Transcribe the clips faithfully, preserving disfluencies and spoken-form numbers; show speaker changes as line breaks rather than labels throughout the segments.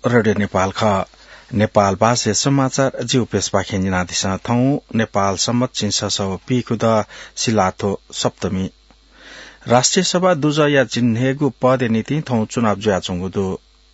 radio Nepal ख नेपाल भाषा समाचार जिउ पेशपाखे निनादिस थौ नेपाल सम्मत चिन्स सौ पीखुद सिलाथो सप्तमी राष्ट्रिय सभा दुज या चिन्हेगु पद नीति थौ चुनाव जुया चुंगुदु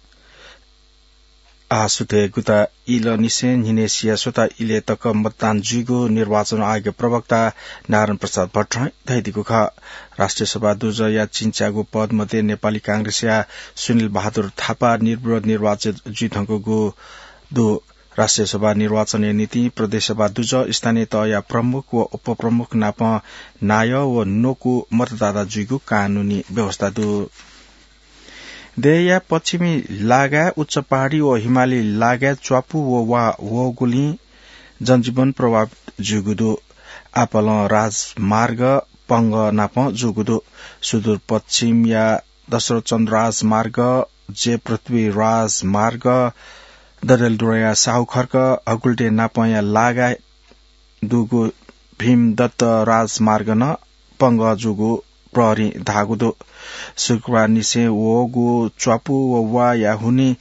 आसुते गुता इल निसे हिनेसिया सोता इले तक मतदान जुगु निर्वाचन आयोग प्रवक्ता नारायण प्रसाद भट्टराई दैदिगु ख राष्ट्रिय सभा दुज या चिन्चागु पद मध्ये नेपाली कांग्रेसया सुनिल बहादुर थापा निर्विरोध निर्वाचित जुथंगु दु राष्ट्रिय सभा निर्वाचन नीति प्रदेश सभा दुज स्थानीय तह या प्रमुख व उपप्रमुख नाप नाय व नोकु मतदाता जुगु कानूनी व्यवस्था दु देया पश्चिमी लागा उच्च पहाड़ी व हिमाली लागा च्वापु व वा वगुली जनजीवन प्रभावित जुगुदु आपल राजमार्ग पंग नाप जुगुदु सुदूर पश्चिम या दशरथ चन्द्र राजमार्ग जे पृथ्वी राजमार्ग दरेलडुया साउखर्क अगुल्टे नापया लागा दुगु भीमदत्त राजमार्ग न पंग जुगु प्रहरी धागुदो शुक्रबार निसे वगु च्वापु व वा या हुनी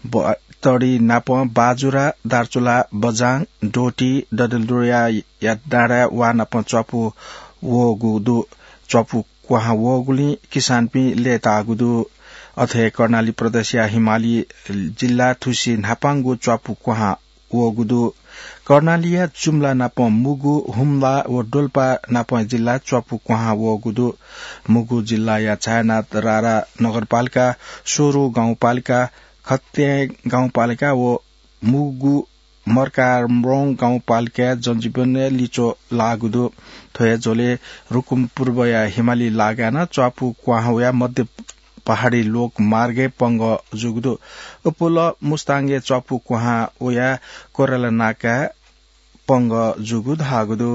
तड़ी नाप बाजुरा दार्चुला बजाङ डोटी डडेलडुया या डाँडा वा नाप च्वापु वगु दु च्वापु क्वाहा वगुली किसान पि ले तागुदु अथे कर्णाली प्रदेश या हिमाली जिल्ला थुसी नापाङ्गु च्वापु क्वाहा वगुदु कर्णालिया जुम्ला नाप मुगु हुम्ला व डोल्पा नाप जिल्ला च्वापु क्वाहा वगुदु मुगु जिल्ला या छायानाथ रारा नगरपालिका सोरो गाउँपालिका खत्या गाउँपालिका व मुगु मर्कामरोङ गाउँपालिका जनजीवन लिचो लागुदु थोया जोले रुकुम पूर्व या हिमाली लागान च्वापु क्वाहा या मध्य पहाड़ी लोक मार्गे पंग जुगदु उपुल मुस्ताङ्गे च्वापु क्वाहा ओया कोराला नाका पंग जुगु धागुदु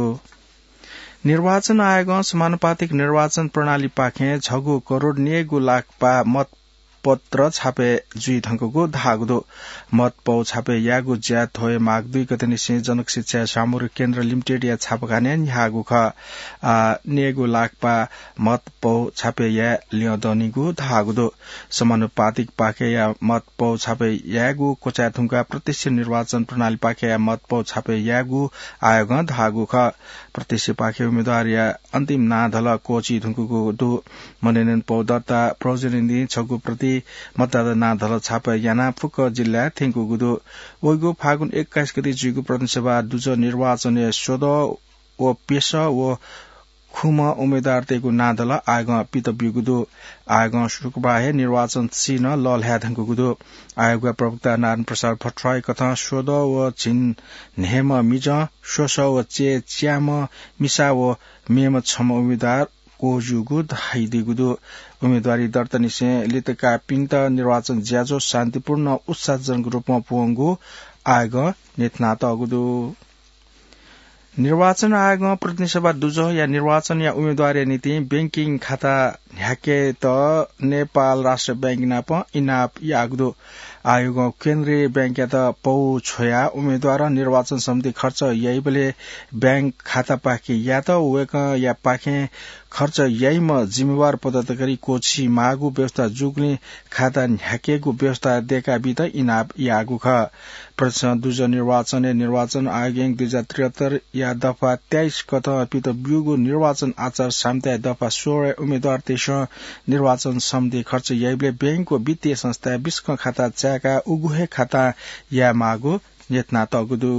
निर्वाचन आयोग समानुपातिक निर्वाचन प्रणाली पाखे छगु करोड़ नेगु लाख पा मत पत्र छापे जुई धंगको धागुदो मत पौ छापे यागु ज्या थोय माग दुई गते निसे जनक शिक्षा सामूहिक केन्द्र लिमिटेड या छापकाने यागु ख आ नेगु लाख पा मत पौ छापे या लियदनिगु धागुदो समानुपातिक पाके या मत पौ छापे यागु कोचा थुंका प्रत्यक्ष निर्वाचन प्रणाली पाके या मत पौ छापे यागु आयोग धागु ख प्रत्यक्ष पाके उम्मेदवार या अन्तिम नाधल कोची थुंकुको दु मनोनयन पौ दर्ता प्रोजेनिन्दि छगु प्रति मतदाता नाधल छाप याना फुक जिल्ला थेंकु गुदु ओइगो फागुन एक्काइस गते जुगु प्रतिनिधिसभा दुज निर्वाचन सोध व पेश व खुम उम्मेदवार तेगु नाधल आग पित बिगुदु आग शुक्रबार निर्वाचन सिन ललह्या धंकु गुदु आयोग प्रवक्ता नारायण प्रसाद भट्टराई कथा सोध व छिन नेम मिज सोस व चे च्याम मिसा व मेम छम उम्मेदवार कोजुगु धाइदिगुदु उम्मेदवारी दर्ता निसे लितका पिन्त निर्वाचन ज्याजो शान्तिपूर्ण उत्साहजनक रूपमा पुगु आयोग नेतनात अगुदु निर्वाचन आयोग प्रतिनिधिसभा दुज या निर्वाचन या उम्मेदवारी नीति बैंकिङ खाता ह्याके त नेपाल राष्ट्र बैंक नाप इनाप यागुदु आयोग केन्द्रीय बैंक या त पौ छोया उम्मेदवार निर्वाचन समिति खर्च यही बेले बैंक खाता पाखे या त वेक या पाखे खर्च यही म जिम्मेवार पदाधिकारी कोची मागु व्यवस्था जुग्ने खाता ह्याकेको व्यवस्था देका बित इनाप यागु ख प्रदेश दुज निर्वाचन निर्वाचन आयोग दुई हजार त्रिहत्तर या दफा तेइस कथ पित ब्युगु निर्वाचन आचार संहिता दफा सोह्र उम्मेद्वार तेइस निर्वाचन समिति खर्च यहीले बैंकको वित्तीय संस्था बिस्क खाता च्याका उगुहे खाता या मागु नेतना तगुदु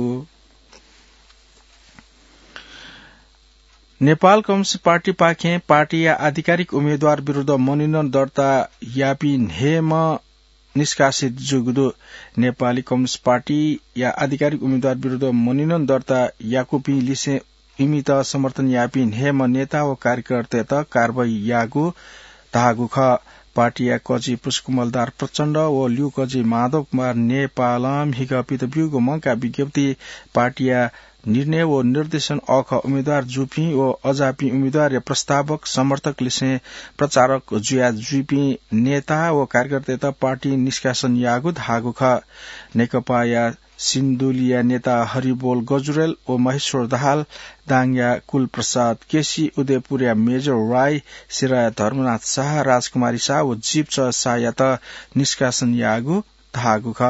नेपाल कम्युनिस्ट पार्टी पाखे पार्टी या आधिकारिक उम्मेद्वार विरूद्ध मनोनयन दर्ता यापिन हेम निष्कासित जुगुदु नेपाली कम्युनिस्ट पार्टी या आधिकारिक उम्मेद्वार विरूद्ध मनोनयन दर्ता याकुपी लिसे इमित समर्थन यापिन हेम नेता व कार्यकर्ता त कारबाही यागु धागु ख पार्टी या कजी पुष्पकमलदार प्रचण्ड व ल्यू कजी माधव कुमार नेपालम हिगपित ब्युगो मंका विज्ञप्ति पार्टी या निर्णय व निर्देशन अख उम्मेद्वार जुपी व अजापी उम्मेद्वार या प्रस्तावक समर्थक लिसे प्रचारक जुया जुपी नेता व कार्यकर्ता पार्टी निष्कासन यागु धागु ख नेकपा या सिन्धुलिया नेता हरिबोल गजुरेल व महेश्वर दाहाल दाङया कुल प्रसाद केसी उदयपुरिया मेजर राई सिराया धर्मनाथ शाह राजकुमारी शाह व जीप शाह या त निष्कासन यागु धागु ख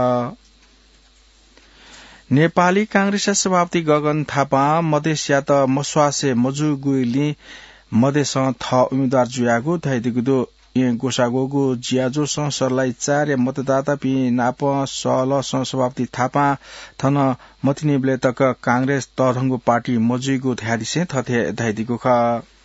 नेपाली कांग्रेस सभापति गगन थापा मधेसिया त मस्वासे मजुगुली मधेस थ उम्मेद्वार जुयागु धैदिगुदो ए गोसागोगु जियाजो सरलाई चार मतदाता पि नाप सल सभापति थापा थन मथिनेबले तक कांग्रेस तधंगु पार्टी मजुगु ध्यादिसे थथे धैदिगु ख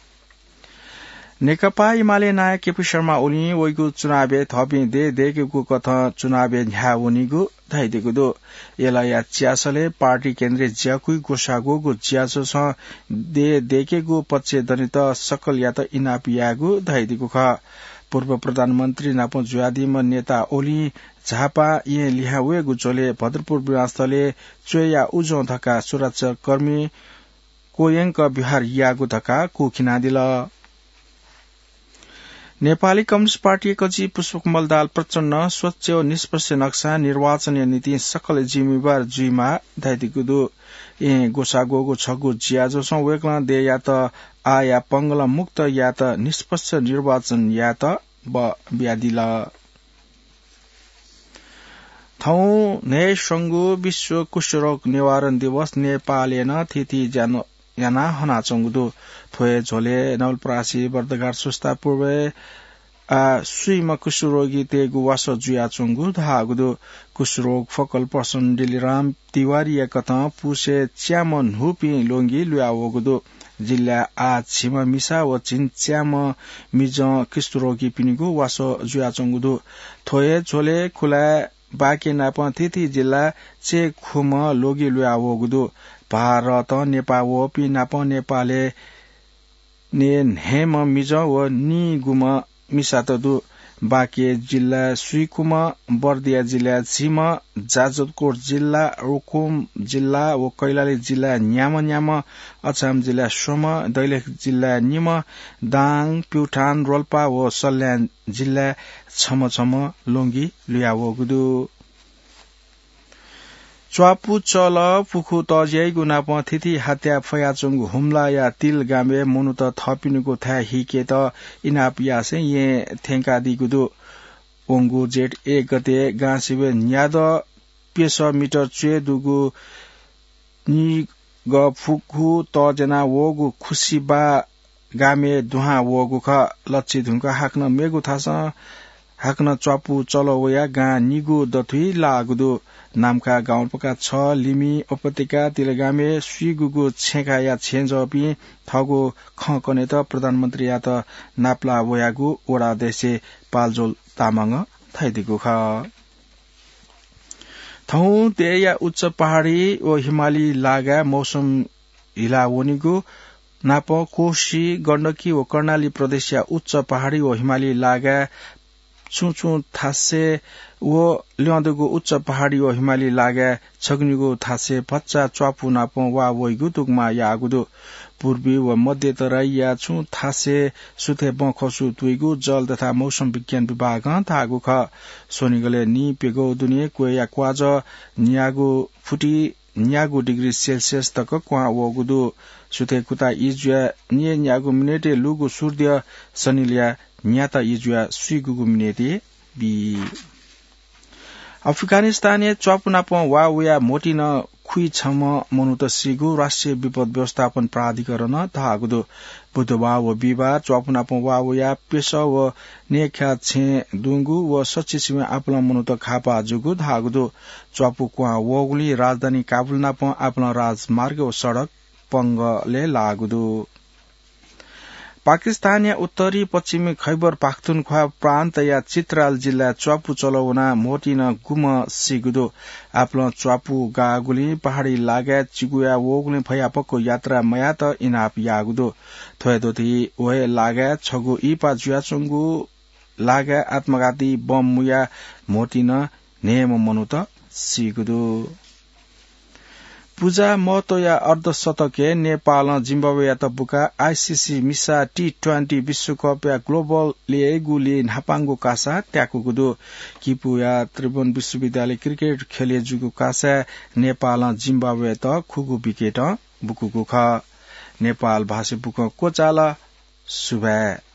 नेकपा एमाले नायक केपी शर्मा ओली ओइगु चुनावे थपि दे देगु कथ चुनावे झ्या ओनिगु धैदिगु दो एलाया च्यासले पार्टी केन्द्रीय ज्याकुइ गोसागोगु ज्यासो स दे देकेगु पक्ष दनित सकल या त इनापियागु धैदिगु ख पूर्व प्रधानमन्त्री नापो जुयादिम नेता ओली झापा ये लिहावे गुचोले भद्रपुर विमानस्थले चोया उजो धका सुरक्षा कर्मी कोयंक बिहार यागु धका कुखिनादिल नेपाली कम्युनिष्ट पार्टी कची पुष्पकमल दाल प्रचण्ड स्वच्छ और निष्पक्ष नक्सा निर्वाचनीय नीति सकल जिम्मेवार जुइमा धैदिगुदु ए गोसागोगो छगु ज्याजो सं वेक्ला दे या त आया पंगल मुक्त या त निष्पक्ष निर्वाचन या त ब ब्यादिला थौ ने संगु विश्व कुष्ठरोग निवारण दिवस नेपालेन तिथि जानु याना हना चंगुदु थोए झोले नवलपरासी बर्दगार सुस्ता पूर्वे आ सुइमा कुष्ठरोगी तेगु वासो जुया चंगु धागुदु कुष्ठरोग फकल पर्सन डिलिराम तिवारी कथा पुसे च्यामन हुपी लोंगी लुयावगुदु जिल्ला आ छिमा मिसा व चिन च्याम मिज कुष्ठरोगी पिनिगु वासो जुया चंगुदु थोए झोले खुला बाके नाप तिथि जिल्ला चे खुम लोगी लुयावगुदु भारत नेपाल व पि नाप नेपाले ने हेम मिज व नि गुम मिसातदु बाके जिल्ला सुइकुम बर्दिया जिल्ला छिम जाजरकोट जिल्ला रुकुम जिल्ला व कैलाली जिल्ला न्याम न्याम अछाम जिल्ला सोम दैलेख जिल्ला निम दाङ प्युठान रोल्पा व सल्यान जिल्ला छम छम लोंगी लुयावगुदु च्वापु चल पुखु तज्याइ गुनाप थिथि हात्या फयाचुङ हुम्ला या तिल गामे मुनु त थपिनुको था हिके त इनाप यासे ये थेंका दिगुदु ओंगु जेट एक गते गासिबे न्याद पेस मिटर चे दुगु नि ग फुखु तजना वगु खुसीबा गामे दुहा वगु ख लच्छी धुनका हाक्न मेगु थास हाक्न च्वापु चलवया गा निगु दथुइ लागुदु नामका गाउँपका छ लिमी उपत्यका तिलगामे सुइगुगु छेका या छेन्जपी थगु खकने त प्रधानमन्त्री या त नाप्ला वयागु ओडा देशे पालजोल तामाङ थैदिगु ख थौ तेया उच्च पहाडी व हिमाली लागा मौसम हिलावनीगु नाप कोशी गण्डकी व कर्णाली प्रदेश या उच्च पहाडी व हिमाली लागा चुचु थासे वो ल्याउँदुगु उच्च पहाडी व हिमाली लागा छग्निगु थासे पच्चा च्वापु नाप वा वइगु तुगमा यागुदु पूर्वी व मध्य तराई या छु थासे सुथे बखसु तुइगु जल तथा मौसम विज्ञान विभाग थागु ख सोनिगले नि पेगो दुनिया कोया क्वाज न्यागु फुटी न्यागु डिग्री सेल्सियस तक क्वा वगुदु सुथे कुता इजुया नि न्यागु मिनेटे लुगु सूर्य सनिलिया न्याता इजुया सुइगुगु मिनेटे बी अफगानिस्तान च्वापुनाप वा उया मोटिन खुइ छम मनुत सिगु राष्ट्रिय विपद व्यवस्थापन प्राधिकरण थागुदु बुधबार व बिहिबार च्वापुनाप वा उया पेश व नेख्या छे दुंगु व सचिसिमे आपला मनुत खापा जुगु धागुदु च्वापु क्वा वगुली राजधानी काबुल नाप आपला राजमार्ग व सड़क पंगले लागुदु पाकिस्तान या उत्तरी पश्चिमी खैबर पाख्तुनख्वा प्रान्त या चित्राल जिल्ला च्वापु चलौना मोटिन गुम सिगुदो आफ्नो च्वापु गागुली पहाड़ी लागा चिगुया वोगुली फयापको यात्रा मयात इनाप यागुदो थोयदोथि ओहे लागा छगु इपा जुयाचुंगु लागा आत्मघाती बम मुया मोटिन नेम मनुत सिगुदो पूजा महतो या अर्धशतके नेपाल जिम्बाब्वे या तबुका आईसीसी मिसा टी ट्वेन्टी विश्वकप या ग्लोबल लिएगुली नापाङ्गो कासा ट्याकुगुदो किपु या त्रिभुवन विश्वविद्यालय क्रिकेट खेले जुगु कासा नेपाल जिम्बाब्वे त खुगु विकेट बुकुगु ख नेपाल भाषा बुक कोचाला सुबा